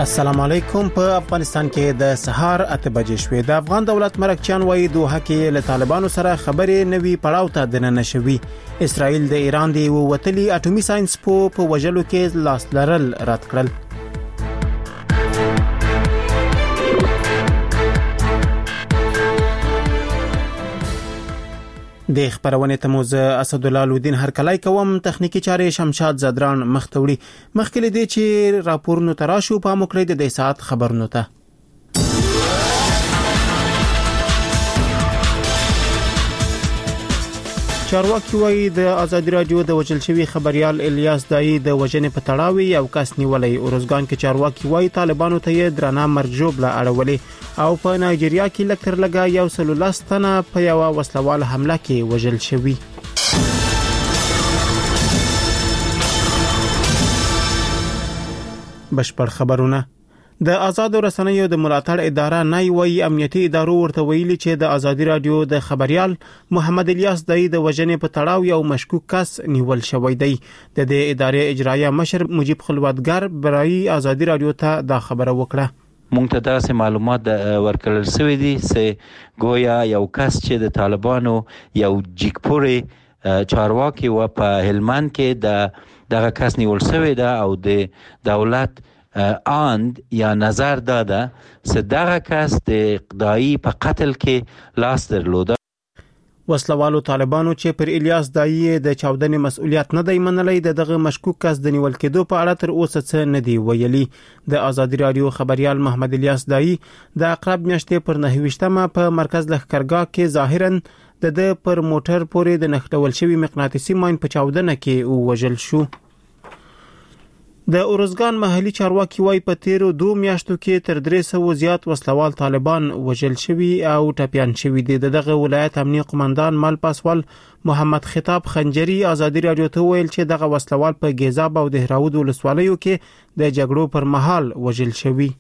السلام علیکم. په افغانستان کې د سهار 8 بجې شوې. د افغان دولت مرکچیان وایي دوه کې له طالبانو سره خبرې نوي پړاو ته دننه شوي. اسرائیل د ایران د وتلي اټومي ساينس په وژلو کې لاس لرل رد کړل. د خبرونه تموز اسد الله الدین هرکلای کوم تخنیکی چارې شمشاد زدران مختوړي مخکې دي چې راپورونو تراشو په مکرې د ساعت خبرونو ته. چارواکي وایي د ازادي رادیو د وجل شوی خبريال الیاس دای د وجنې په تړاوي او کس نیولې. اورزګان کې چارواکي وایي طالبانو ته درانه مرجوب لا اړولې او په نایجیریا کې لکتر لګا یو سلولستانه په یو وسلوال حمله کې وجل شوی. بشپړ خبرونه. د آزاد رسنیو د ملاتړ اداره نای وی امنیتي ادارو ورته ویلي چې د ازادي رادیو د خبريال محمد الیاس دای د وجنې په تړاو یو مشکوک کس نیول شوی دی. د دې ادارې اجرایه مشر مجيب خلوتګر برای ازادي رادیو ته دا خبره وکړه. مونږ ته داسې معلومات ورکړل شوی دي چې گویا یو کس چې د طالبانو یو جګپوري چارواکي و په هلمند کې دغه کس نیول شوی ده او د دولت اند یا نظر داده چې دغه کس د اقدایی په قتل کې لاس درلوده. وسلوالو طالبانو چې پر الیاس دای د چاودنې مسؤلیت نه دی منلې دغه مشکوک کس د نیول کېدو په اړه تر اوسه څه نه دی ویلي. د ازادي رادیو خبريال محمد الیاس دای د اقرب میاشتې پر 9 په مرکز لښکرګاه کې ظاهرا د پر موټر پورې د نښلول شوی مقناطیسي ماین په چاودنه کې وژل شو. د اورزګان محلي چارواکي وایي په تیرو 2 میاشتو کې تر 300 زیات وسلوال طالبان وژل شوي او ټپيان شوي دي. دغه ولایت امنیه قومندان مال پاسوال محمد خطاب خنجری ازادي رادیو ته ویل چې دغه وسلوال په ګیزاب او دهراود ولسوالیو کې د جګړو پر مهال وژل شوي.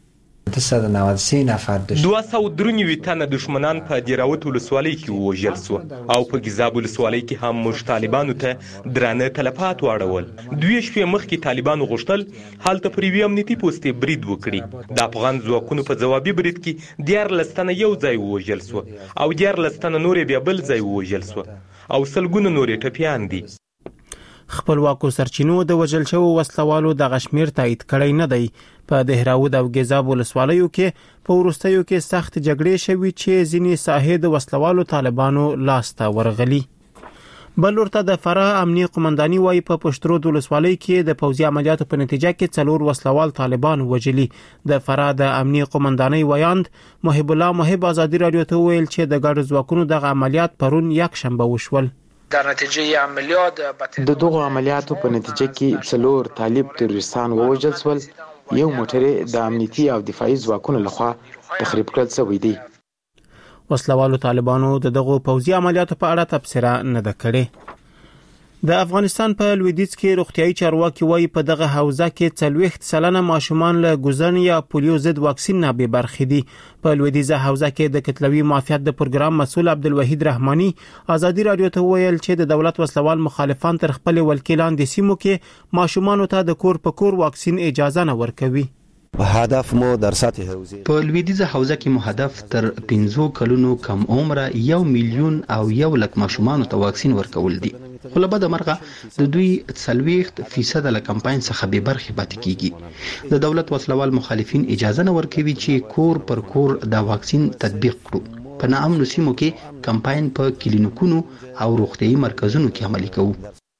293 تنه دشمنان په دیراوت ولسوالۍ کې وژل شو او په ګیزاب ولسوالۍ کې هم مش طالبانو ته درانه تلفات واړول. دوی شپې مخکې طالبانو غوښتل هلته پر یو امنیتي پوسټ برید وکړي. د افغان ځواکونو په ځوابي برید کې 14 تنه یو ځای وژل شو او 14 تنه نور بیا بل ځای وژل شو او سلګونه نور ټپيان دي. خپلواکو سرچینو د وژل شوو وسلوالو د غشمیر تایید کړی نه دی. په دهراود او ګیزاب ولسوالیو کې په ورستیو کې سخت جګړې شوي چې ځینې ساحې د وسلوالو طالبانو لاس ته ورغلي. بل ورته د فراه امنیه قومنداني وایي په پښترود ولسوالۍ کې د پوځي عملیاتو په نتیجه کې 4 وسلوال طالبان وژلي. د فراه د امنیه قومنداني ویاند محب الله محب ازادي رادیو ته ویل چې د ګډ ځواکونو دغه عملیات پرون یک شنبه وشول. در نتیجه عملیات د دغه عملیاتو په نتیجه کې 4 طالب تروریستان ووژل شول. یو موټر د امنیتي او دفاعي ځواکونو لخوا تخریب کړل شوی دی. وسلوالو طالبانو دغه پوځي عملیاتو په اړه تبصره نه ده کړې. د افغانستان په لویدیځ کې روغتيایي چارواکي وایي په دغه حوزه کې 40% ماشومان له ګوزن یا پولیو ضد واکسین نه به برخې دي. په لویدیځه حوزه کې د کتلوي معافیت د پروګرام مسؤل عبدالوحید رحماني ازادي رادیو ته ویل چې د دولت وسلوال مخالفان تر خپل ولکیلان د سیمو کې ماشومان ته د کور په کور واکسین اجازه نه ورکوي. هدف مو در سطح حوزه په لویدیځه حوزه کې مو هدف تر 15 کلونو کم عمره 1 میلیون او 1 لک ماشومان ته واکسین ورکول دي. خو له بده مرغه د دوی 40% له کمپاین څخه به برخه پاتې کیږي. د دولت وسلوال مخالفین اجازه نه ورکوي چې کور پر کور د واکسین تطبیق کړو. په ناامنو سیمو کې کمپاین په کلینیکونو او روغتيایي مرکزونو کې عملي کوو.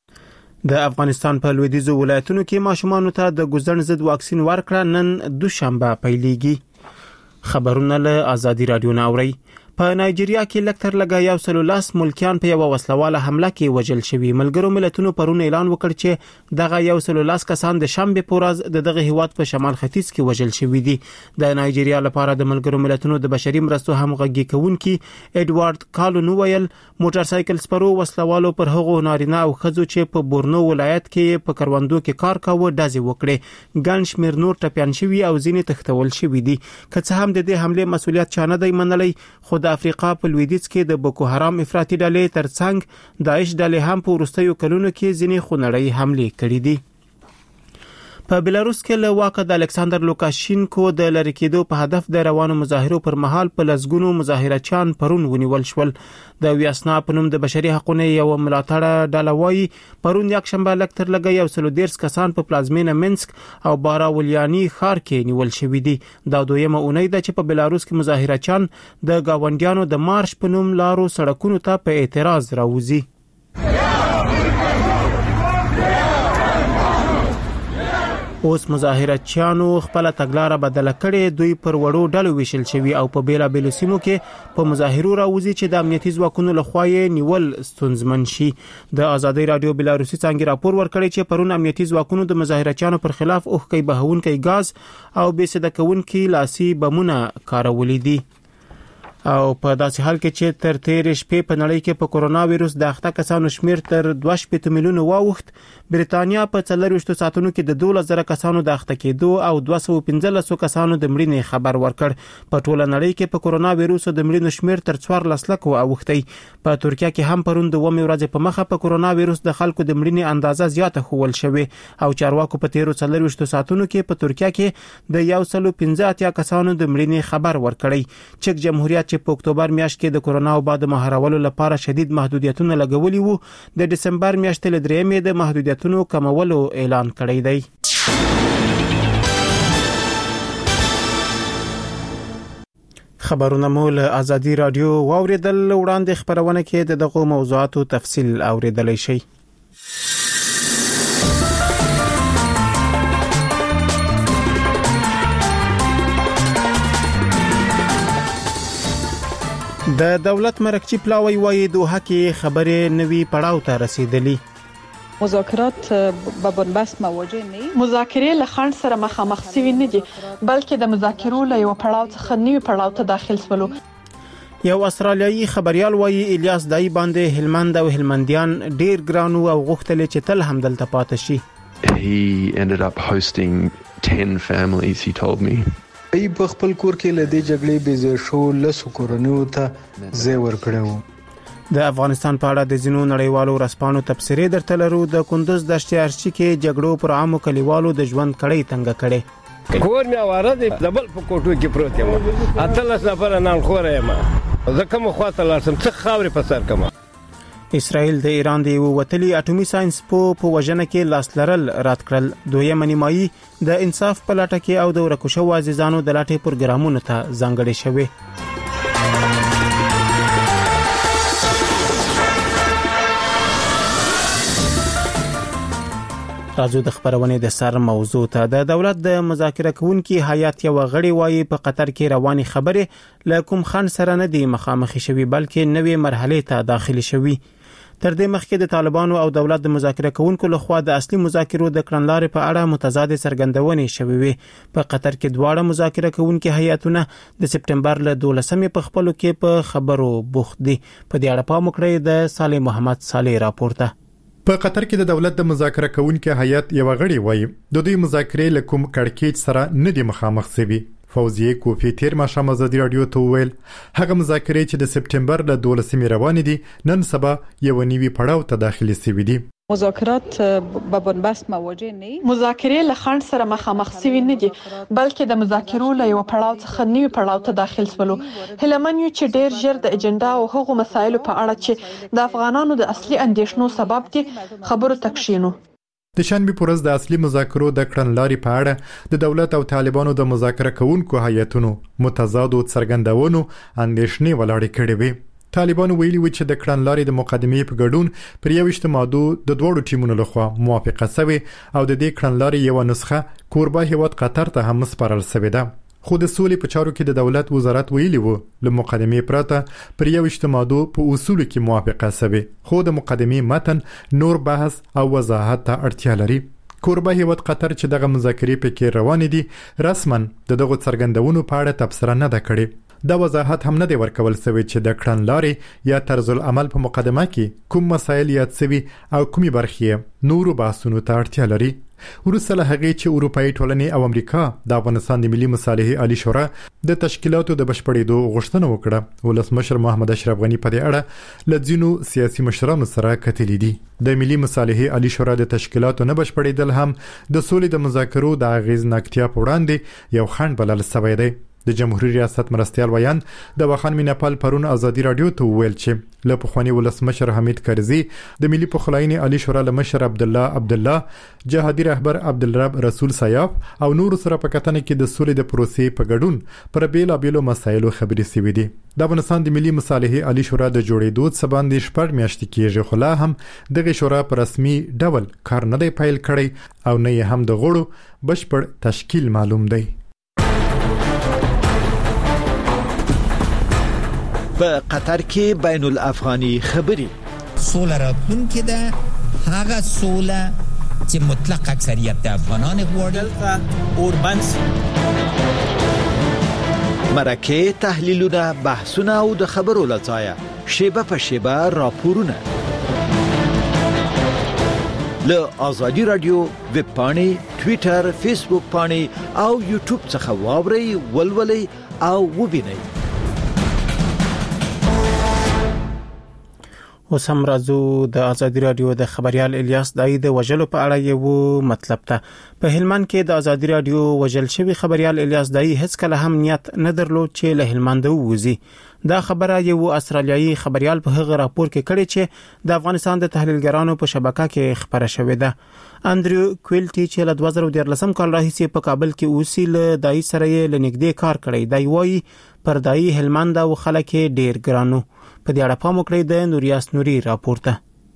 د افغانستان په لویدیځو ولایتونو کې ماشومان ته د ګوزن ضد واکسین ورکړه نن دوشنبه پیلېږي. خبرونه له ازادي رادیو ناوړي. په نایجیریا کې لکتر لګا یو سلولاس ملکیان په یو وسلواله حمله کې وژل شوي. ملګرو ملتونو پرون اعلان وکړ چې دغه یو سلولاس کسان د شنبه پورز دغه هیواد په شمال ختیځ کې وژل شوي دي. د نایجیریا لپاره د ملګرو ملتونو د بشري مرستو همغږي کوونکي ایډوارد کالونو ویل موټر سایکل سپرو وسلوالو پر هغو نارینه او ښځو چې په بورنو ولایت کې په کروندو کې کار کاوه ډزې وکړې. ګڼ شمېر نور ټپيان شوي او ځینې تښتول شوي دي. که څه هم د دې حمله مسؤلیت چا نه دی منلی خو د افریقا په لویدیځ کې د بوکو حرام افراطي ډلې ترڅنګ داعش ډلې هم په وروستیو کلونو کې ځینې خونړۍ حملې کړې دي. په بلاروس کې له واکه د الکساندر لوکاشینکو د لری کېدو په هدف د روانو مظاهرو پر مهال په لزګونو مظاهرچیان پرون ونیول شول. د ویاسنا په نوم د بشري حقوقو یو ملاتړ ډله وایي پرون یک شنبه لکتر لګي 130 کسان په پلازمینه منسک او باراولیانی ښار کې نیول شوی دي. دا دویمه اونۍ ده چې په بلاروس کې مظاهرچیان د گاونډیانو د مارش په نوم لارو سړکونو ته په اعتراض راوځي. اوس مظاهرچیانو خپل تګلارې بدله کړې، دوی پر وړو ډلو ویشل شوی او په بیلابېلو سیمو کې په مظاهرو راوځي چې د امنیتي ځواکونو لخوا یې نیول ستونزمن شي. د ازادي رادیو بلاروسي څنګه راپور ورکړی چې پرون امنیتي ځواکونو د مظاهرچیانو پر خلاف اوښکې بهونکي غاز او بېسده کوونکي لاسي بمونه کارولې دي. او په داسې حال کې چې تر تیرې شپې په نړۍ کې په کورونا وایروس د اخته کسانو شمیر تر 2.8 میلیونه واوښت، بریتانیا په 24 ساعتونو کې د 12,000 کسانو د اخته کېدو او 215 کسانو د مړینې خبر ورکړ. په ټوله نړۍ کې په کورونا وایروس د مړینو شمیر تر 14 لکو اوښتی. په ترکیه کې هم پرون د 2 ورځې په مخه په کورونا وایروس د خلکو د مړینې اندازه زیاته خول شوې او چارواکو په 24 ساعتونو کې په ترکیه کې د 115 کسانو د مړینې خبر ورکړی. چک جمهوریت چې په اکتوبر میاشت کې د کورونا وبا د مهارولو لپاره شدید محدودیتونه لګولي وو، د دسمبر میاشتې له درېمې د محدودیتونو کمولو اعلان کړی دی. خبرونه مول ازادي رادیو واوریدل. وړاندې خبرونه کې د دغه موضوعاتو تفصیل اوریدلای شئ. د دولت مرکزی پلاوی وایي دوحه کې خبرې نوي پړاو ته رسیدلي. مذاکرات به بنبست مواجه نه، مذاکرې له خنډ سره مخامخ شوي نه دي، بلکې د مذاکرو له یو پړاو څخه نوي پړاو ته داخل شولو. یو استرالیایي خبريال وایي الیاس دای باندې هلمند او هلمندیان ډیر ګرانو او غوښتل چې تل هم دلته پاتې شي. He ended up hosting 10 families, he told me. ای په خپل کور کې له دې جګړې بيځ شو لسو کورنیو ته ځای ورکړو. د افغانستان په اړه د ځینو نړیوالو رسپانو تبصرې درته لرو. د کندوز دشتې ارچي کې جګړو پر عامو کلیوالو د ژوند کړۍ تنګ کړي. کور مې واره دی د بل په کوټو کې پروت یم، اتلس نفر نن خور یم، زه کوم خواته لارسم څه خاورې په سر کوم. اسرائیل د ایران د وتلی اټومي ساينس په وژنه کې لاس لرل رد کړل. دویمه نیمایي د انصاف په لټه کې او د ورکوشو عزیزانو د لاټې پروګرامونو ته ځانګړې شوې. راځو د خبرونه د سر موضوع ته. د دولت د مذاکره کوونکي هیئت یو غړي وایي په قطر کې رواني خبرې له کوم خنډ سره نه دي مخامخ شوي، بلکې نوې مرحله ته داخلي شوي. تر دې مخکې د طالبانو او دولت د مذاکره کوونکو لخوا د اصلي مذاکرو د کړنلارې په اړه متضاد څرګندونې شوې وي. په قطر کې دواړه مذاکره کوونکي هیئتونه د سپټمبر له 12مې په خپلو کې په خبرو بوخت دي. په دې اړه پام وکړئ د صالح محمد صالح راپورته. په قطر کې د دولت د مذاکره کوونکي هیئت یو غړي وایي د دوی مذاکرې له کوم کړکېچ سره نه دي مخامخ شوي. فوزیه کوفی تیر ماښام ازادي رادیو ته وویل هغه مذاکرې چې د سپټمبر له 12مې روانې دي نن سبا یو نوي پړاو ته داخلي شوي دي. مذاکرات به بنبست مواجه نه، مذاکرې له خنډ سره مخامخ شوي نه دي، بلکې د مذاکرو له یو پړاو څخه نوي پړاو ته داخل شولو. هلمن یو چې ډیر ژر د اجنډا او هغو مسایلو په اړه چې د افغانانو د اصلي اندیشنو سبب دي خبرو تکشینو. د شنبه پر ورځ د اصلي مذاکرو د کړنلارې په اړه د دولت او طالبانو د مذاکره کوونکو هیئتونو متضادو څرګندونو اندیشنې ولاړې کړې وي. طالبانو ویلي و چې د کړنلارې د مقدمې په ګډون پر 21 ماده د دوړو ټیمونو لخوا موافقه شوه او د دې کړنلارې یو نسخه کوربه هیواد قطر ته هم سپارل شوې ده. خو د سولې په چارو کې د دولت وزارت ویلي وو له مقدمې پرته پر 21 ماده په اصول کې موافقه شوه، خو د مقدمې متن نور بحث او وضاحت ته اړتیا لري. کوربه هیواد قطر چې دغه مذاکرې پکې روان دي رسماً دغه څرګندونو په اړه تبصره نه ده کړې. دا وضاحت هم نه دی ورکول شوی چې د کړنلارې یا طرز العمل په مقدمه کې کوم مسایل یاد شوي او کومې برخې نورو بحثونو ته اړتیا لري. وروسته له هغې چې اروپایي ټولنې او امریکا د افغانستان د ملي مصالحې عالی شورا د تشکیلاتو د بشپړېدو غوښتنه وکړه. ولسمشر محمد اشرف غني په دې اړه له ځینو سیاسي مشرانو سره کتلي دي. د ملي مصالحې عالی شورا د تشکیلاتو نه بشپړېدل هم د سولې د مذاکرو د اغېزناکتیا په وړاندې یو خنډ بلل شوی دی. د جمهوریت ریاست مرستیال ویان د واخان میناپال پرون ازادي رادیو ته ویل چې له پخوانی ولسمشر حمید کرزي د ملي پخلاینې عالی شورا له مشر عبد الله جهادي رهبر عبدالرب رسول سیاف او نور سره په کتنه کې د سولې د پروسې په ګډون پر بیلابېلو مسایلو خبرې شوې دي. د افغانستان د ملي مصالحې عالی شورا د جوړېدو څخه باندې 6 میاشتې کېږي، خو لا هم دغه شورا په رسمي ډول کار نه دی پیل کړی او نه یې هم د غړو بشپړ تشکیل معلوم دی. په قطر کې بین الافغاني خبرې سوله راتلونکې ده، هغه سوله چې مطلق اکثریت د افغانان غواړي. اوربنس مرکه تحلیلونه، بحثونه او د خبرو لڅایه شیبه په شیبه راپورونه له آزادی رادیو ویب پاڼې، ټویټر، فیسبوک پاڼې او یوټیوب څخه واورئ، ولولئ او وبینئ. اوس هم راځو د ازادي رادیو د خبريال الیاس دای د وجلو په اړه یو مطلب ته. په هلمند کې د ازادي رادیو وجل شوی خبريال الیاس دای هیڅ کله هم نیت نه درلود چې له هلمند ووزي. دا خبره یو استرالیایي خبريال په هغه راپور کې کړی چې د افغانستان د تحلیلګرانو په شبکه کې خبره شوې ده. اندریو کویلټي چې له 2013 کال راهیسې په کابل کې اوسي، له دای سره یې لنګدې کار کړی. دای وایي پر دای هلمند او خلک ډیر ګرانو. په دې اړه پام وکړئ د نوریاس نوري راپورته.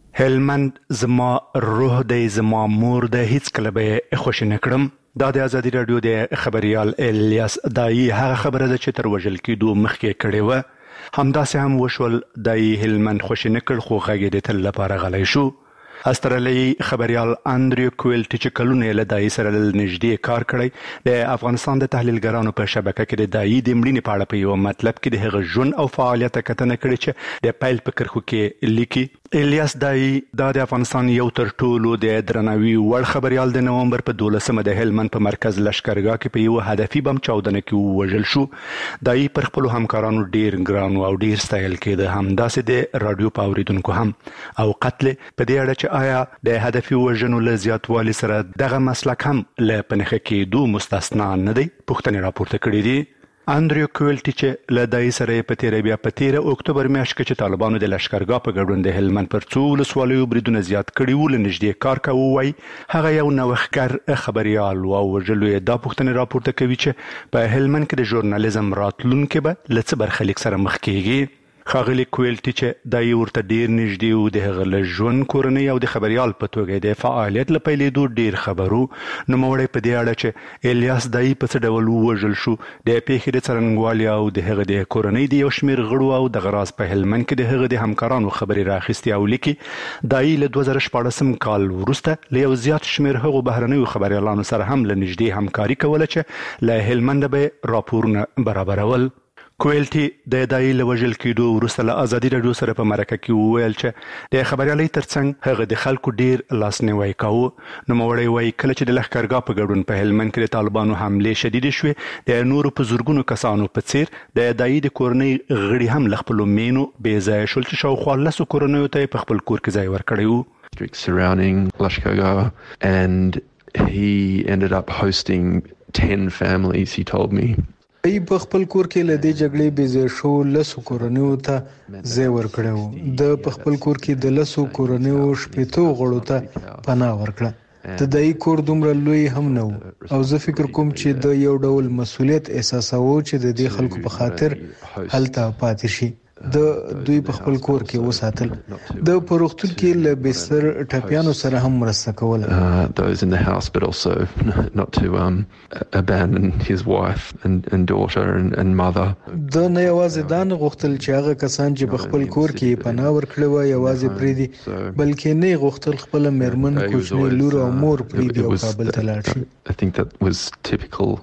هلمند زما روح دی، زما مور د هیڅ کله به خوش نه کړم. دا د ازادي رادیو د خبريال الیاس دای هغه خبره ده چې تر وژل کېدو مخکې کړې و. همداسې هم وشول. دای هلمند خوش نه کړ، خو غږ د تل لپاره غلی شو. استرالیایي خبريال اندریو کویلټي چې کلونه له دای سره نږدې کار کړی، د افغانستان د تحلیلګرانو په شبکه کې د دای د مړینې په اړه په یو مطلب کې د هغه ژوند او فعالیت کتنه کړې چې د پیل په کرخو کې لیکي. الیاس دای د افغانستان یو تر ټولو د درناوي وړ خبريال د نومبر په 12مه د هلمند په مرکز لشکرګاه کې په یو هدفي بم چاودنه کې وژل شو. دای پر خپل همکارانو ډیر ګران او ډیر ستایل کېده، همداسې د رادیو په اوریدونکو هم. او قتل په دې اړه چې آیا د هدفي وژنو له زیاتوالي سره دغه مسلک هم له پنهخه کېدو مستثنا نه دی، پوښتنې راپورته کړې دي. اندریو کویلټي چې له دای سره په 13 اکتوبر میاشت کې چې طالبانو د لشکرګاه په ګډون د هلمند پر څو ولسوالیو بریدونه زیات کړي وو، له نږدې کار کوي. وایي هغه یو نوښتګر خبريال او وژلو یې دا پوښتنې راپورته کوي چې په هلمند کې د ژورنالیزم راتلونکي به له څه برخلیک سره مخ کېږي. خاغلی کویلټي چې دای ورته ډیر نږدې و، د هغه له ژوند، کورنۍ او د خبريال په توګه د فعالیت له پیلېدو ډیر خبرو. نوموړی په دې اړه چې الیاس دای په څه ډول ووژل شو، د پیښې د څرنګوالي او د هغه د کورنۍ د یو شمېر غړو او د غراز په هلمند کې د هغه د همکارانو خبرې راخستې او لیکي. دای له 2014 کال وروسته له یو زیات شمېر هغو بهرنیو خبريالانو سره هم له نږدې همکاري کوله چې له هلمند به راپورونه برابرول. کویلټي د دای له وژل کېدو وروسته له ازادي رادیو سره په مرکه کې وویل چې د خبريالۍ ترڅنګ هغه د خلکو ډیر لاسنیوی کاوه. نوموړی وایي کله چې د لښکرګاه په ګډون په هلمند کې د طالبانو حملې شدیدې شوې، د نورو په زورګونو کسانو په څیر د دای د کورنۍ غړي هم له خپلو مینو بې ځایه شول چې شاوخوا 10 کورنیو ته په خپل کور کې ځای ورکړی و. Surrounding Lashkargah, and he ended up hosting 10 families, he told me. ای په خپل کور کې له دې جګړې بې شو 10 کورنیو ته ځای ورکړو. د په خپل کور کې د 10 کورنیو 15 غړو ته پناه ورکړه. د دای کور دومره لوی هم نه و او زه فکر کوم چې د یو ډول مسؤلیت احساساوه چې د دې خلکو په خاطر هلته پاتې شي. د دوی په خپل کور کې وساتل. د پروختون کې له بستر ټپیانو سره هم مرسته کوله. Those in the house, but also not to abandon his wife and daughter and mother. د نه یوازې دا نه غوښتل چې هغه کسان چې په خپل کور کې پناه ورکړي وای یوازې پریدي، بلکې نه غوښتل خپل میرمن، کوچنی لور او مور پریدي او کابل ته لاړ شي. I think that was typical.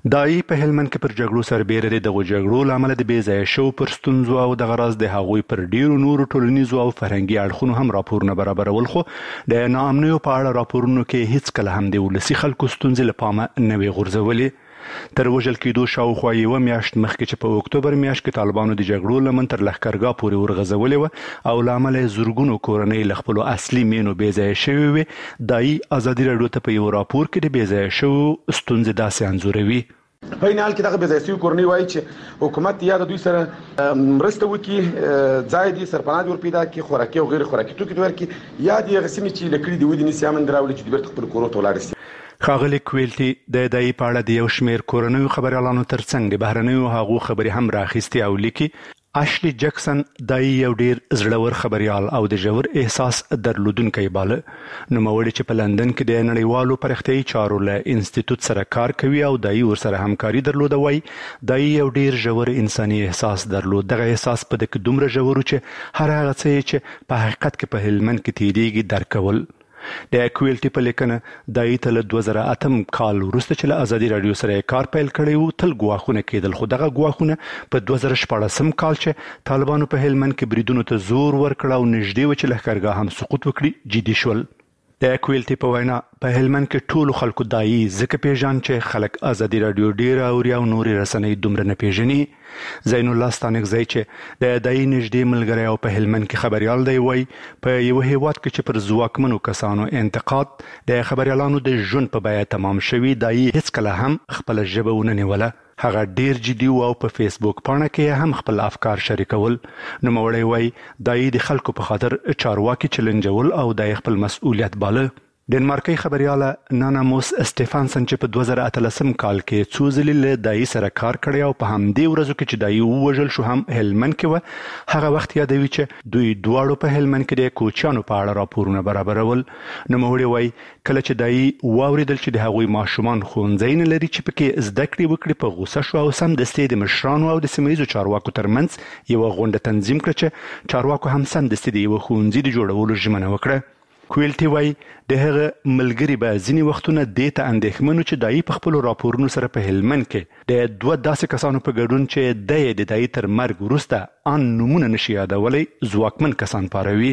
دای په هلمند کې پر جګړو سربېره د دغو جګړو لامل د بې ځایه شو پر ستونزو او د غراض د هغوی پر ډیرو نورو ټولنیزو او فرهنګي اړخونو هم راپورونه برابرول، خو د ناامنیو په اړه راپورونو کې هیڅ کله هم د ولسي خلکو ستونزې له پامه نه وي غورځولې. تر وژل کېدو شاوخوا یوه میاشت مخکې چې په اکتوبر میاشت کې طالبانو د جګړو لمن تر لښکرګاه پورې ورغځولې وه او له امله یې زرګونو کورنۍ له خپلو اصلي مینو بې ځایه شوې وې، دایي ازادي راډیو ته په یو راپور کې د بې ځایه شوو ستونزې داسې انځوروي. په این حال کې دغه بې ځایه شوي کورنۍ وایي چې حکومت یا د دوی سره مرسته وکړي، ځای دې سرپناه دې ور پیدا کړي، خوراکي او غیر خوراکي توکي دې ورکړي، یا دې هغه سیمې چې لکړي دې ودې نیسي امن دې راولي چې دوی بیرته خپلو کورو ته ولاړ شي. ښاغلي کویلټي د دایي په اړه د یو شمېر کورنیو خبریالانو ترڅنګ د بهرنیو هغو خبرې هم راخیستې او لیکي. اشلی جکسن دایي یو ډیر زړور خبریال او د ژور احساس درلودونکی باله. نوموړی چې په لندن کې د نړیوالو پرختیایي چارو له انسټیټوټ سره کار کوي او دایي ورسره همکاري درلوده، وایي دایي یو ډیر ژور انساني احساس درلود. دغه احساس په دې کې دومره ژور و چې هر هغه څه چې په حقیقت کې په هلمند کې تیریږي درک کول. د کویلټي په لیکنه دایي ته له 2008 کال وروسته چې له ازادي راډیو سره کار پیل کړی و تل ګواښونه کېدل، خو دغه ګواښونه په 2014 کال چې طالبانو په هلمند کې بریدونو ته زور ورکړ او نږدې و چې لښکرګاه هم سقوط وکړي جدي شول. د کویلټي په وینا په هلمند کې ټولو خلکو دایي ځکه پیژان چې خلک ازادي راډیو ډیره اوري او نورې رسنۍ دومره نه پیژني. زین الله ستانکزی چې د دایي نږدې ملګری او په هلمند کې خبریال دی، وایي په یو هیواد کې چې پر ځواکمنو کسانو انتقاد د خبریالانو د ژوند په بیه تمام شوي، دایي هیڅکله هم خپله ژبه ونه نیوله. هغه ډیر جدي او په فیسبوک پاڼه کې هم خپل افکار شریکول. نوموړی وایي دایي د خلکو په خاطر چارواکي چلنجول او د خپل مسؤلیت باله. ډنمارکي خبرياله نانا موس اسټيفانسن چې په 2013 کال کې څو ځلې له دایي سره کار کړی او په همدې ورځو کې چې دایي ووژل شو هم هلمند کې و، هغه وخت یادوي چې دوی دواړو په هلمند کې د کوچیانو په اړه راپورونه برابرول. نوموړی وایي کله چې دایي واوریدل چې د هغوی ماشومان ښوونځی نه لري چې پکې زده کړې وکړي، په غوسه شو او سمدستي د مشرانو او د سیمه ییزو چارواکو ترمنځ یوه غونډه تنظیم کړه چې چارواکو هم سمدستي د یوه ښوونځي د جوړولو ژمنه وکړه. کویلټي وایي د هغه ملګري به ځینې وختونه دې ته اندېښمن چې دایي په خپلو راپورونو سره په هلمند کې د دوه داسې کسانو په ګډون چې د دایي تر مرګ وروسته ان نومونه نشي یادولی ځواکمن کسان پاروي.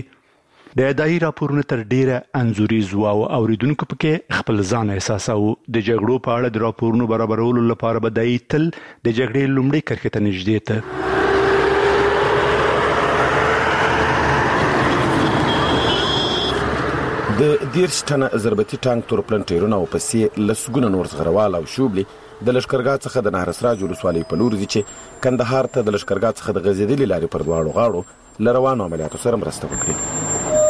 د دایي راپورونه تر ډیره انځوریز او اوریدونکو پکې خپل ځان احساساوه. د جګړو په اړه د راپورونو برابرولو لپاره به دایي تل د جګړې لومړۍ کرښې ته نږدې ته. د 10 ټنه ضربتي ټانک تورپلن ټیرونه او پسې لسګونه نور زغروال او شوبلي د لشکرګاه څخه د نهرسراج ولسوالۍ په لور ځي چې کندهار ته د لشکرګاه څخه د غزیدلې لارې پر دواړو غاړو له روانو عملیاتو سره مرسته وکړي.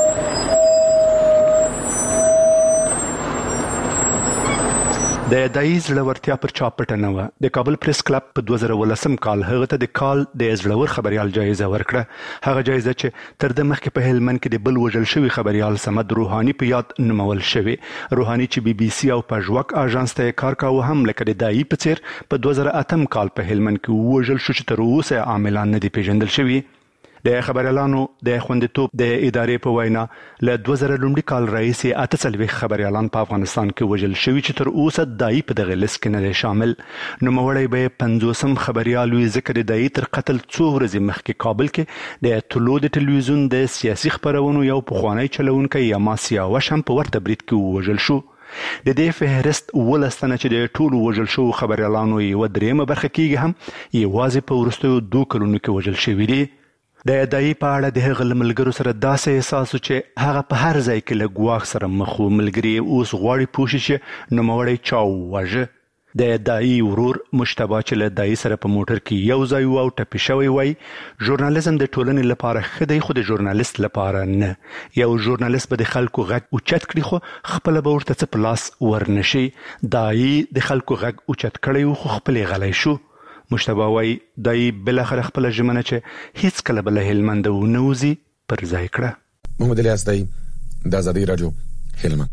د دایي زړورتیا پر چا پټه نه وه. د کابل پریس کلب په 2018 کال هغه ته د کال د زړور خبریال جایزه ورکړه. هغه جایزه چې تر د مخکې په هلمند کې د بل وژل شوي خبریال سمد روحاني په یاد نومول شوی. روحاني چې بي بي سي او پژواک اژانس ته کار کاوه هم لکه د دایي په څیر په 2008 کال په هلمند کې وژل شو چې تر اوسه عاملان نه دي پیژندل شوي. د خبريالانو د خوندیتوب د ادارې په وینا له 2000 کال راهیسې 48 خبريالان په افغانستان کې وژل شوي چې تر اوسه دایي په دغه لیست کې نه دی شامل. نوموړی به 50م خبريال وي ځکه د دایي تر قتل څو ورځې مخکې کابل کې د طلوع د ټلویزیون د سیاسي خبرونو یو پخوانی چلوونکی یما سیاوش هم په ورته برید کې وژل شو. د دې فهرست 12 تنه چې د ټولو وژل شوو خبريالانو یوه درېیمه برخه کېږي هم یوازې په وروستیو 2 کلونو کې وژل شوي دي. د دایي په اړه د هغه له ملګرو سره داسې احساس چې هغه په هر ځای کې له ګواښ سره مخ و. ملګري اوس غواړي پوه شي چې نوموړی چا وواژه. د دایي ورور مجتبی چې له دایي سره په موټر کې یو ځای و او ټپي شوی وای ژورنالیزم د ټولنې لپاره ښه دی خو د ژورنالیست لپاره نه. یو ژورنالیست به د خلکو غږ اوچت کړي خو خپله به ورته څه په لاس ورنشي. دایي د خلکو غږ اوچت کړی و خو خپلې غلی شو. مجتبی وایي دایي بالاخره خپله ژمنه چې هیڅ کله به له هلمنده ونه وځي پر ځای کړه. محمد الیاس دایي د ازادي راډیو هلمند.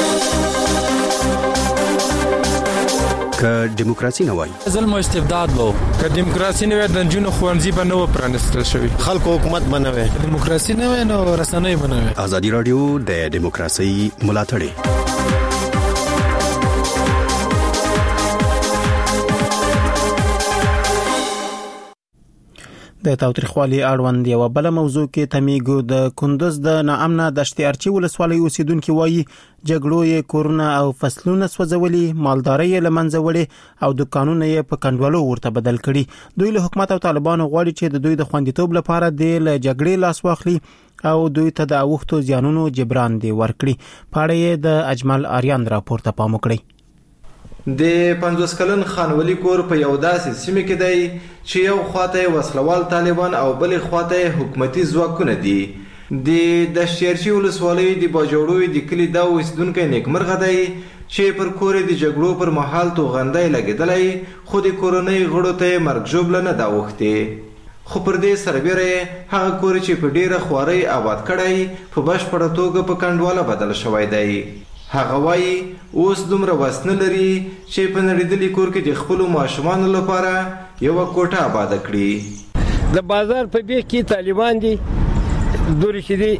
که دیموکراسي نه وای ظلم او استبداد وو، که دیموکراسي نه وای د جنونو خوانځي به نه پرانستل شوی، خلکو حکومت به نه وای، دیموکراسي نه وای نو رسنۍ به نه وای. ازادي راډیو د دیموکراسي ملاتړ د تاوتریخوالي اړوند یو بل موضوع کې تمیګو د کندوز د ناامنه دشتي ارچي ولسوالۍ اوسیدونکو وایي جګړو یې کورونه او فصلونه سوځولي، مالداري یې لمنځه وړي او دکانونه یې په کنډوالو ورته بدل کړي. دوی له حکومت او طالبانو غواړي چې د دوی د خوندیتوب لپاره د جګړې لاس واخلي او دوی ته د اوښتو زیانونو جبران دی ورکړي. پاړې یې د اجمل آریان راپورته پام وکړي. د 50 کلن خانولی کور په یو داسې سیمه کې دی چې یو خواته وسلوال طالبان او بل خواته حکومتي ځواکونه دي. د شیرشي ولسوالۍ د باجوړوي د کلی دا اوسیدونکو نیکمرغه دی چې پر کور د جګړو پر مهال توغندای لګیدلای، خو د کورنۍ غړو ته مرګ ژوبله نه دا وخته. خو پر دې سربېره هغه کور چې په ډیره خوارۍ آباد کړی په بشپړه توګه په کنډواله بدل شوی دی. هغه وایي اوس دومره وس نه لري چې په نړېدلي کور کې د خپلو ماشومانو لپاره یوه کوټه آباده کړي. د بازار په بیخ کې طالبان دي، دوري چې دي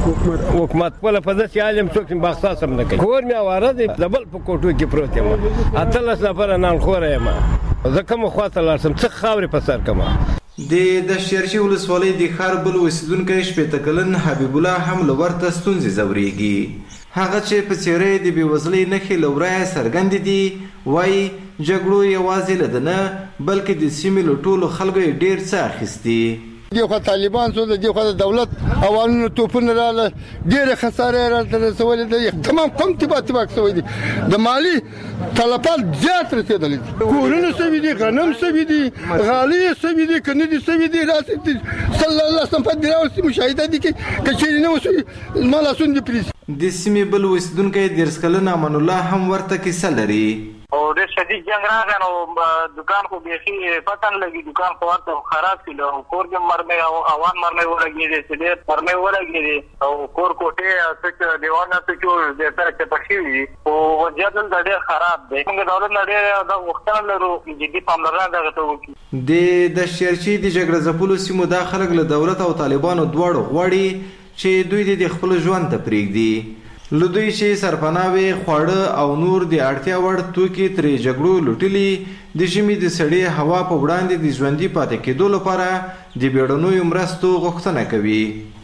حکومت خپله په داسې حال یم څوک بخصاص هم نه کوي. کور مې اواره دی، د بل په کوټو کې پروت یم، 18 نفره نانخوره یم، زه کومه خواته لاړ شم څه خاورې په سر کړم. د شیرشي ولسوالۍ د ښار بل اوسیدونکی 80 کلن حبیب الله هم له ورته ستونزې ځورېږي. هغه چې په څېره د بېوزلۍ نښې له ورایه څرګندې دي، وایي جګړو یوازې له ده نه بلکې د سیمې له ټولو خلکو یې ډېر څه اخیستي. دی خو طالبان سو د دی خو د دولت اوانو توپونه رااله، ډېره خساره یې راته رسولې ده، تمام قوم تباک شوی دي، د مالي تلفات زیات رسېدلی دي، کورونه سوي دي، غنم سوي دي، غالۍ یې سوي دي، که نه دي سوي دي، راسې صلی الله وسلم په دې راوستي مشاهده دي کې که چېرې نه وسوي زما لاسونه دې پرېږدي. د سیمې بل اوسیدونکی 30 کلن امان الله هم ورته کیسه لري. او ډېر شدید جنګ راغی نو دکان خو بیخي پته نه لګي، دکان خو ورته خراب شي، کور کې مرمۍ او اوان مرمۍ ولګېدې، سلیب مرمۍ ولګېدې او کور کوټې او څه دیوالونه څه د سره چپه شوي دي، خو وضعیت دلته ډېر خراب دی. موږ دولت نه ډېر دا غوښتنه لرو جدي پاملرنه دغه ته وکړي. د شیرشي د جګړه ځپلو سیمو دا خلک له دولت او طالبانو دواړو غواړي چې دوی د خپل ژوند ته پرېږدي. له دوی چې سرپناوې، خواړه او نور د اړتیا وړ توکي ترې جګړو لوټلي، د ژمي د سړې هوا په وړاندې د ژوندي پاتې کېدو لپاره د بیړنیو مرستو غوښتنه کوي.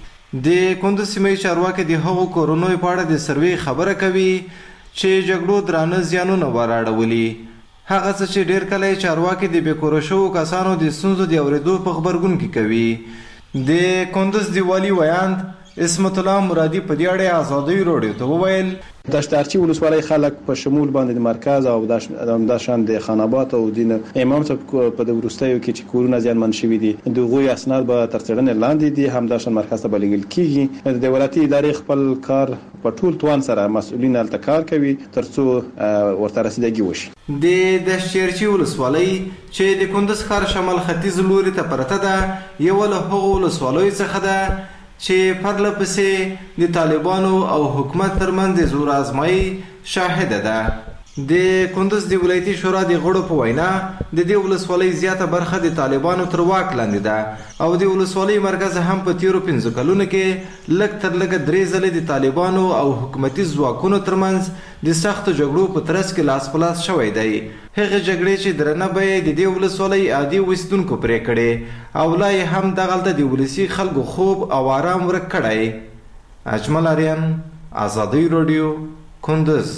د کندوز سیمې چارواکي د هغو کورنیو په اړه د سروې خبره کوي چې جګړو درانه زیانونه وراړولي. هغه څه چې ډېر کله چارواکي د بېکوره شوو کسانو د ستونزو د اورېدو په خبرګون کې کوي. د کندوز د والي ویاند اسمت الله مرادي په دې اړه آزادۍ راډیو ته وویل دشت ارچي ولسوالۍ خلک په شمول باندې د مرکز او د شان د خانابات او د امام صاحب په د ورستیو کې چې کورونه زیانمن شوي دي، د غوي اسناد به تر څېړنې لاندې دي، هم د شان مرکز ته بلګل کیږي. د ولایتي ادارې خپل کار په ټول توان سره مسؤلین الته کار کوي ترڅو ورته رسیدګي وشي. د شیرچي ولسوالۍ چې د کندوز ښار شمال ختیځ لوري ته پرته ده، یو له هغو ولسوالیو څخه ده چې پرله پسې د طالبانو او حکومت ترمنځ د زور آزمایي شاهده ده. د کندوز د ولایتي شورا د غړو په وینا د دې ولسوالۍ زیاته برخه د طالبانو تر واک لاندې ده او د ولسوالۍ مرکز هم په تیرو 15 کلونو کې لږ تر لږه 3 ځلې د طالبانو او حکومتي ځواکونو ترمنځ د سختو جګړو په ترڅ کې لاس په لاس شوی دی. هغه جګړې چې درنه به د دې ولسوالۍ عادي اوسیدونکو پرې کړې او لا یې هم دغلته د ولسي خلکو خوب او آرام ورک کړی. اجمل آریان، آزادۍ راډیو، کندوز.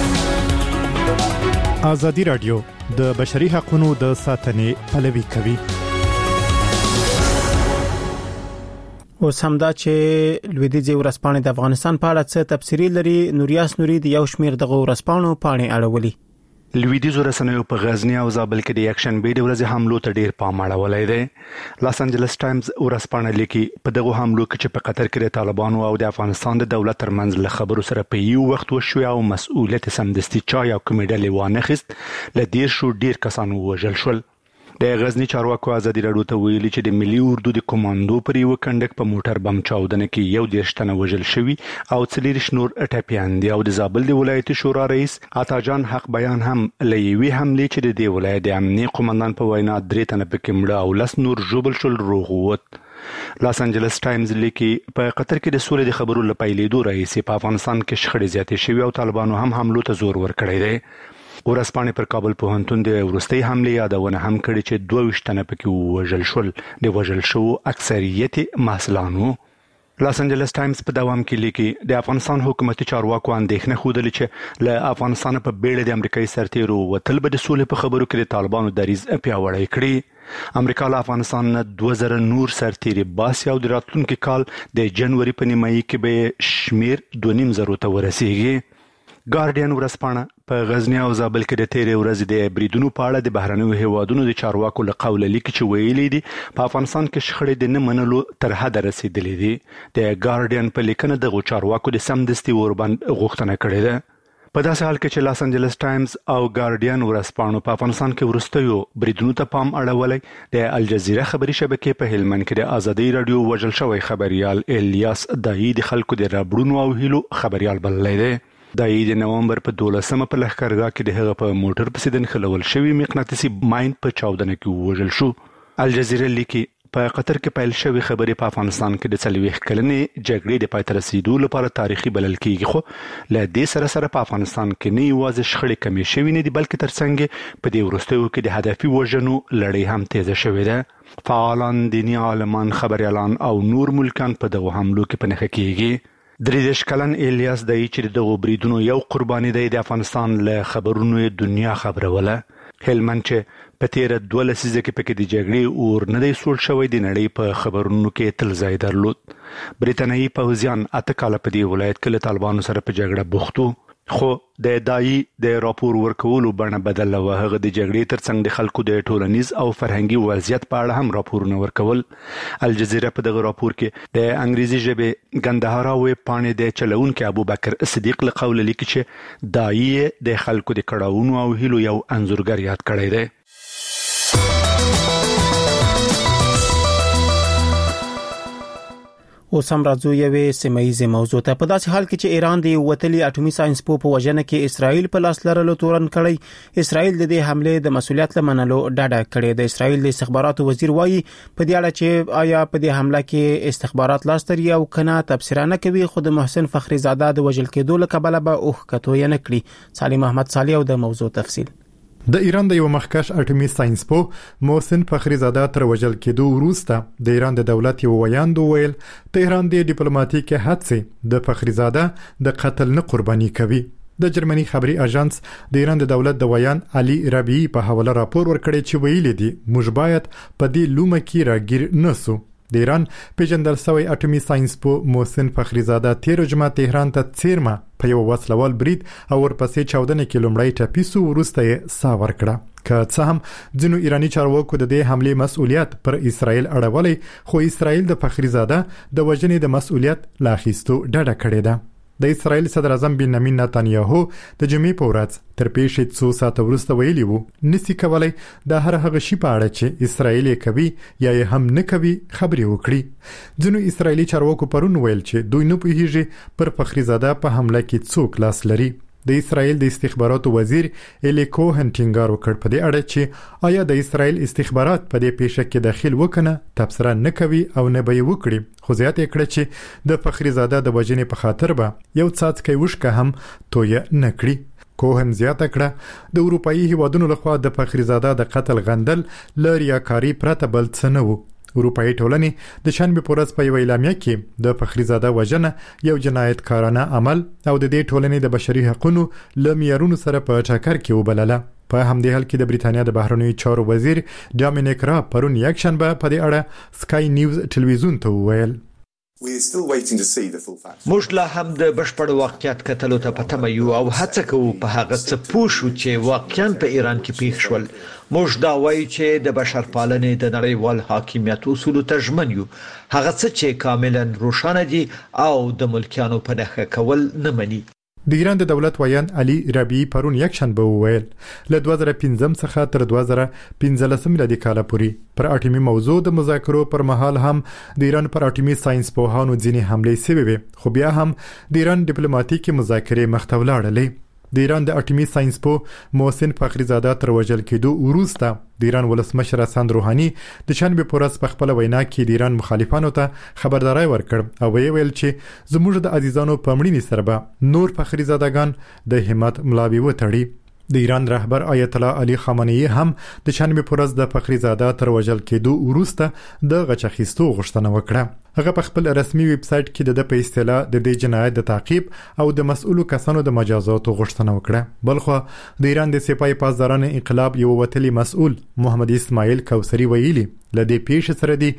آزادي راډیو د بشري حقوقو د ساتنې پلوي کوي. اوس همدا چې لویدیځي ورځپاڼې د افغانستان په اړه څه تفسیری لري، نوریاس نوري د یو شمیر دغه ورځپاڼو پاڼې اړولي. لویدیځو رسنیو په غزنی او زابل کې د اکشن بي د ورځې حملو ته ډیر پام اړولی دی. لاس انجلس ټایمز ورځپاڼه لیکي په دغه حملو کې چې په قطر کې د طالبانو او د افغانستان د دولت ترمنځ له خبرو سره په یو وخت وشو او مسؤلیت سمدستي چا یا کومې ډلې وانه خست، له دېرشو ډیر کسان ووژل شول. د غزنی چارواکو ازادي راډیو ته ویلي چې د ملي اردو د کمانډو پر یو کندک په موټر بم چاودنه کې یو 10 تنه وژل شوي او 40 نور ټپيان دي. او د زابل د ولایتي شورا رئیس عطاجان حق بیان هم لوي حمله چې د دې ولایت د امنیتي قومندان په وینا 3 تنه پکې مړه او 10 نور ژوبل شول روغ ووت. لاس انجلس ټایمز لیکي په قطر کې د سولې د خبرو لپاره لیدو رئیس په افغانستان کې شخړې زیاتې شوي او طالبانو هم حملو ته زور ورکړی دی. ورځپاڼې پر کابل پوهنتون د وروستۍ حملې یادونه هم کړې چې 22 تنه پکې وژل شول. د وژل شو اکثریت محصلانو. لاس انجلس ټایمز په دوام کې لیکي د افغانستان حکومتي چارواکو اندېښنه خوده چې له افغانستان په بیړه د امریکایي سرتیرو وتل به د سولې په خبرو کې د طالبانو دریځ پیاوړی کړي. امریکا له افغانستان 2000 نور سرتیري باسي او د راتلونکي کال د جنوري په نیمایي کې به شمیر 2.5 ته ورسیږي. ګارډین ورځپاڼه په غزنی او زابل کې د تیرې ورځې د بریدونو په اړه د بهرنیو هیوادونو د چارواکو له قوله لیکي چې ویلي دي په افغانستان کې شخړې د نه منلو تر حده رسیدلې دي. د ګارډین په لیکنه دغه چارواکو د سمدستي وربند غوښتنه کړې ده. په داسې حال کې چې لاس انجلس ټایمز او ګارډین ورځپاڼو په افغانستان کې وروستیو بریدونو ته پام اړولی، د الجزیره خبري شبکې په هلمند کې د ازادي رادیو وژل شوی خبريال الیاس دایی د خلکو د ربړونو او هیلو خبريال بللی دی. دایی د نومبر په 12مه په لښکرګاه کې د هغه په موټر پسې د نښلول شوي مقناطیسي ماین په چاودنه کې ووژل شو. الجزیره لیکي په قطر کې پیل شوی خبرې په افغانستان کې د 40 کلنې جګړې د پای ته رسیدو لپاره تاریخي بلل کېږي، خو له دې سره په افغانستان کې نه یوازې شخړې کمې شوې نه دي بلکې ترڅنګ په دې وروستیو کې د هدفي وژنو لړۍ هم تیزه شوې ده. فعالان، دیني عالمان، خبريالان او نور ملکان په دغه حملو کې په نښه کېږي. 33 کلن الیاس دایی چې دغه بریدونو یو قرباني دی د افغانستان له خبرونو دنیا خبروله. هلمند چې په تیر 2 لسیزه کې پکې د جګړې اور نه دی سوړ شوی د نړۍ په خبرونو کې تل ځای درلود. بریتانیایی پوځیان 8 کاله په دې ولایت کې له طالبانو سره په جګړه بوختو، خو د دایی د راپور ورکولو بڼه بدله و. هغه د جګړې ترڅنګ د خلکو د ټولنیز او فرهنګي وضعیت په اړه هم راپورونه ورکول. الجزیره په دغه راپور کې د انګریزي ژبې ګندهارا ویب پاڼې د چلونکي ابوبکر صدیق له قوله لیکي چې دایی د خلکو د کړهونو او هیلو یو انځورګر یاد کړی دی. اوس هم راځو یوې سیمایي موضوع ته. په داسې حال کې چې ایران د وتلي اټومي ساينس په وژنه کې اسرائیل په لاس لرلو تورن کړی، اسرائیل د دې حمله د مسؤلیت لمنلو ډاډه کړی. د اسرائیل د استخباراتو وزیر وایي په دې اړه چې آیا په دې حمله کې استخبارات لاس لري او کنه تفسیر نه کوي، خو د محسن فخری زاده د وژل کېدو له کبله به اوخ کتو یې نه کړی. سالم احمد صالح او د موضوع تفصیل. د ایران د یو مخکښ اټومي ساينس په محسن فخری زاده تر وژل کېدو وروسته د ایران د دولت یو ویاند ویل تهران د ډیپلوماټیک هڅې د فخری زاده د قتل نه قرباني کوي. د جرمني خبري اژانس د ایران د دولت د ویان علي ربیعي په حواله راپور ورکړی چې ویلي دي موږ باید په دې لومه کې راګیر نسو. د ایران پیژندل شوی اټومي ساينس په محسن فخری زاده 13 جمعه تهران ته څیرمه په یو وسلوال برید او ورپسې چاودنه کې لومړی ټاپیسو وروسته یې سا ورکړه. که څه هم ځینو ایرانی چارواکو د دې حمله مسؤلیت پر اسرائیل اړولې، خو اسرائیل د فخری زاده د وژنې د مسؤلیت لا اخیستو ډډه کړې ده. د اسرائیل صدر اعظم بنیامین نتانیاهو د جمعې په ورځ تر پیښې 2 ساعته وروسته ویلي وو نسی کولای د هر هغه شی په اړه چې اسرائیل کوي یا هم نه کوي خبري وکړي. ځینو اسرائیلي چارواکو پرون ویل چې دوی نه پوهیږي پر فخری زاده په حمله کې څوک لاس لري. د اسرائیل د استخباراتو وزیر الی کوهن ټینګار وکړ په دې اړه چې آیا د اسرائیل استخبارات په دې پیښه کې داخل وکنه تبصره نه کوي او نه به وکړي، خو زیات یې کړ چې د فخری زاده د وژنې په خاطر به یو څاڅکی وشکه هم توی نه کړي. کوهن زیاته کړه د اروپאי هیوادونو لخوا د فخری زاده د قتل غندل لریاکاری پرته بل څه نه وو. اروپאי ټولنې د شنبه په ورځ په یو اعلامیه کې د فخری زاده وژنه یو جنایتکارانه عمل او د دې ټولنې د بشري حقوقو لميارونو سره په ټاکر کې وبلله. په همدې حال کې د بریتانیا د بهرنیو چارو وزیر ډامینیک را پرون یک شنبه په دې اړه سکای نیوز ټلویزیون ته وویل موږ لا هم د بشپړ واقعیت کتلو ته پټه یو او هڅه کوو په هغه څه پوه شو چې واقعا په ایران کې پیښ شول. موږ دا وایو چې د بشرپالنې د نړیوال حاکمیت اصول ته ژمن یو، هغه څه چې کاملا روښانه دي او د ملکیانو په نښه کول نه مني. د ایران د دولت ویان علي ربیعي پرون یک شنبه وویل له 2015 څخه تر 2015 میلادي کال پورې پر اټومي موضوع د مذاکرو پر مهال هم د ایران پر اټومي ساينس په هانو ځینې حمله شوې، خو بیا هم د ایران ډیپلوماټیکي مذاکرې مخته ولاړلې. د ایران د اټومي ساينس په محسن فخری زاده تر وژل کېدو وروسته د ایران ولسمشر حسن روحاني د شنبه په ورځ په خپل وینا کې د ایران مخالفانو ته خبرداري ورکړ او ویل چې زموږ د عزیزانو په مړینې سره به نور فخری زادهګان د همت ملابي وتړي. د ایران رهبر آیت الله علي خامنه‌ای هم د چنبه پرز د فخریزاده تر وژل کېدو وروسته د غچخیستو غوښتنه وکړه. هغه په خپل رسمي ویب سټ کې د په اصطلاح د دې جنایت د تعقیب او د مسؤلو کسانو د مجازاتو غوښتنه وکړه. بلخو د ایران د سپاه پاسداران انقلاب یو وتلی مسؤل محمد اسماعیل کوثری ویلي لدې پیښې سره دی